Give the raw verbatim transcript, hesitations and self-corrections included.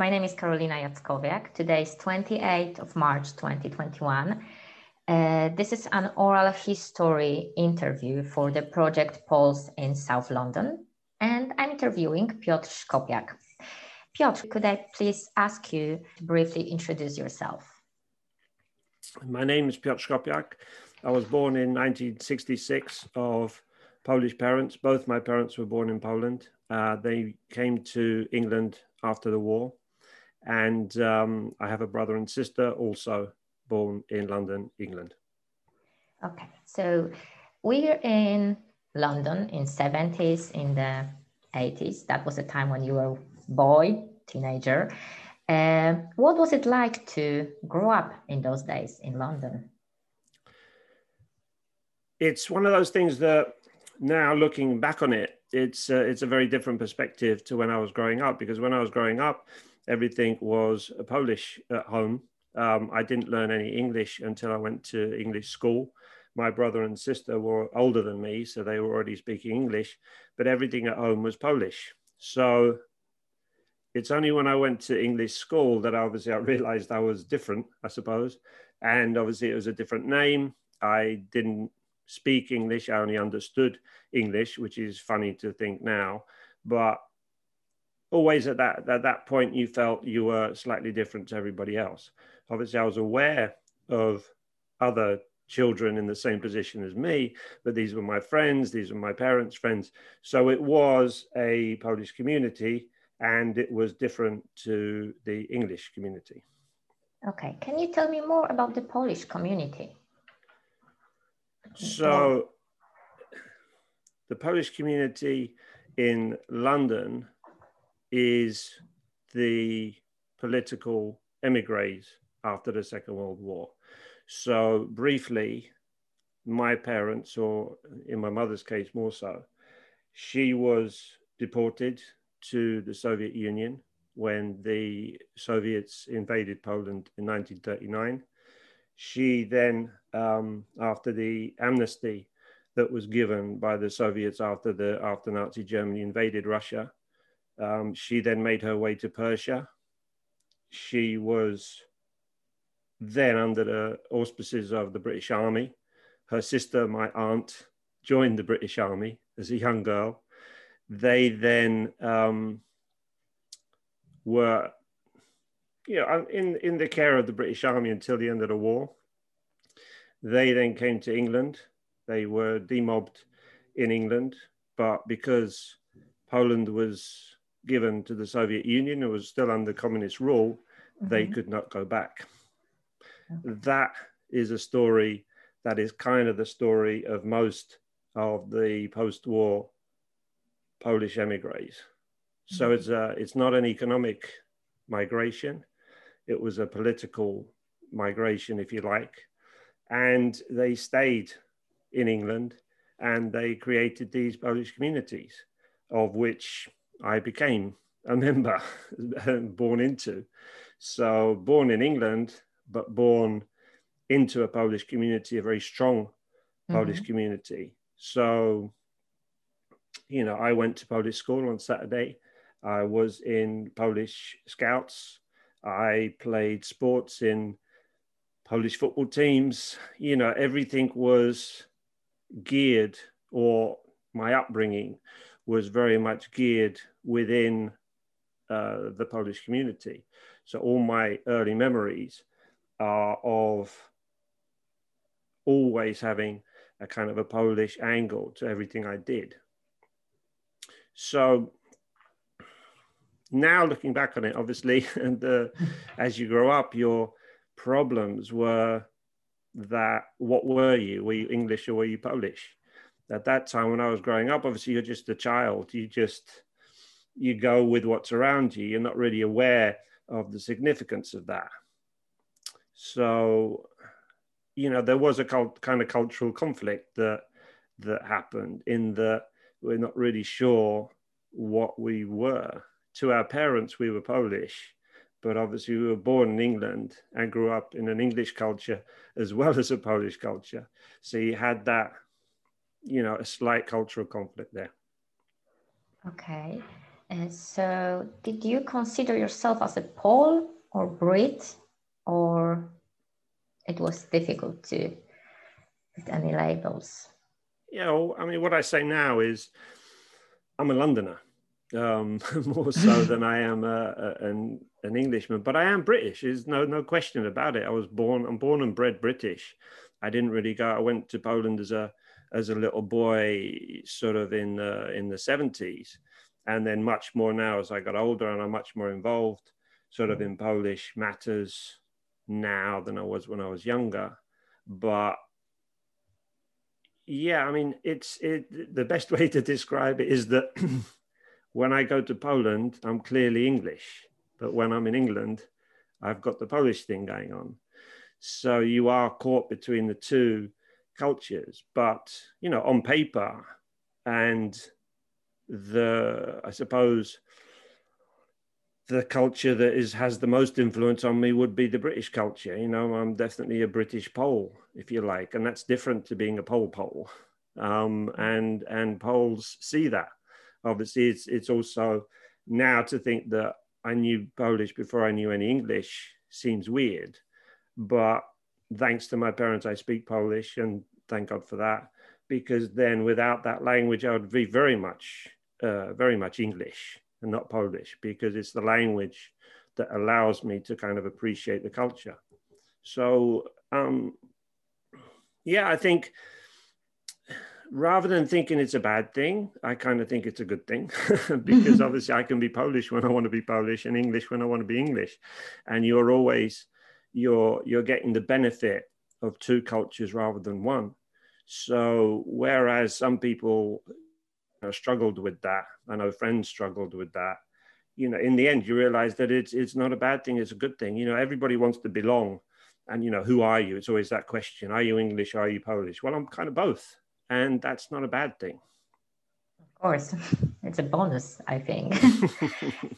My name is Karolina Jackowiak. Today is twenty-eighth of March twenty twenty-one. Uh, this is an oral history interview for the project Poles in South London, and I'm interviewing Piotr Szkopiak. Piotr, could I please ask you to briefly introduce yourself? My name is Piotr Szkopiak. I was born in nineteen sixty-six of Polish parents. Both my parents were born in Poland. Uh, they came to England after the war. And um, I have a brother and sister also born in London, England. Okay, so we're in London in seventies, in the eighties. That was a time when you were a boy, teenager. Uh, what was it like to grow up in those days in London? It's one of those things that now looking back on it, it's, uh, it's a very different perspective to when I was growing up, because when I was growing up, everything was Polish at home. Um, I didn't learn any English until I went to English school. My brother and sister were older than me, so they were already speaking English, but everything at home was Polish. So it's only when I went to English school that obviously I realized I was different, I suppose. And obviously it was a different name. I didn't speak English, I only understood English, which is funny to think now. But always at that, at that point, you felt you were slightly different to everybody else. Obviously, I was aware of other children in the same position as me, but these were my friends, these were my parents' friends. So it was a Polish community, and it was different to the English community. Okay, can you tell me more about the Polish community? So the Polish community in London is the political emigres after the Second World War. So briefly, my parents, or in my mother's case more so, she was deported to the Soviet Union when the Soviets invaded Poland in nineteen thirty-nine. She then, um, after the amnesty that was given by the Soviets after the after Nazi Germany invaded Russia, Um, she then made her way to Persia. She was then under the auspices of the British Army. Her sister, my aunt, joined the British Army as a young girl. They then um, were you know, in, in the care of the British Army until the end of the war. They then came to England. They were demobbed in England, but because Poland was given to the Soviet Union, it was still under communist rule, mm-hmm. They could not go back. Okay. That is a story that is kind of the story of most of the post-war Polish emigres. Mm-hmm. So it's a, it's not an economic migration. It was a political migration, if you like. And they stayed in England and they created these Polish communities, of which I became a member, born into. So born in England, but born into a Polish community, a very strong Polish mm-hmm. community. So, you know, I went to Polish school on Saturday. I was in Polish Scouts. I played sports in Polish football teams. You know, everything was geared, or my upbringing was very much geared within uh, the Polish community. So all my early memories are of always having a kind of a Polish angle to everything I did. So now looking back on it, obviously, and uh, as you grow up, your problems were that, what were you? Were you English or were you Polish? At that time, when I was growing up, obviously you're just a child. You just, you go with what's around you. You're not really aware of the significance of that. So, you know, there was a cult, kind of cultural conflict that, that happened in that we're not really sure what we were. To our parents, we were Polish, but obviously we were born in England and grew up in an English culture as well as a Polish culture. So you had that, you know, a slight cultural conflict there. Okay. Uh, so did you consider yourself as a Pole or Brit, or it was difficult to put any labels? Yeah, well, I mean, what I say now is I'm a Londoner, um, more so than I am a, a, an, an Englishman, but I am British. There's no, no question about it. I was born, I'm born and bred British. I didn't really go, I went to Poland as a, as a little boy, sort of in, uh, in the seventies. And then much more now as I got older, and I'm much more involved sort of in Polish matters now than I was when I was younger. But yeah, I mean, it's it, the best way to describe it is that when I go to Poland, I'm clearly English. But when I'm in England, I've got the Polish thing going on. So you are caught between the two cultures. But, you know, on paper and the, I suppose, the culture that is has the most influence on me would be the British culture. You know, I'm definitely a British Pole, if you like, and that's different to being a Pole Pole. Um, and and Poles see that. Obviously, it's it's also now to think that I knew Polish before I knew any English seems weird, but thanks to my parents, I speak Polish, and thank God for that, because then without that language, I would be very much, uh, very much English and not Polish, because it's the language that allows me to kind of appreciate the culture. So, um, yeah, I think rather than thinking it's a bad thing, I kind of think it's a good thing because obviously I can be Polish when I want to be Polish and English when I want to be English. And you're always, you're, you're getting the benefit of two cultures rather than one. So whereas some people you know, struggled with that, I know friends struggled with that, you know, in the end, you realize that it's, it's not a bad thing, it's a good thing. You know, everybody wants to belong. And, you know, who are you? It's always that question. Are you English? Are you Polish? Well, I'm kind of both. And that's not a bad thing. Of course, it's a bonus, I think.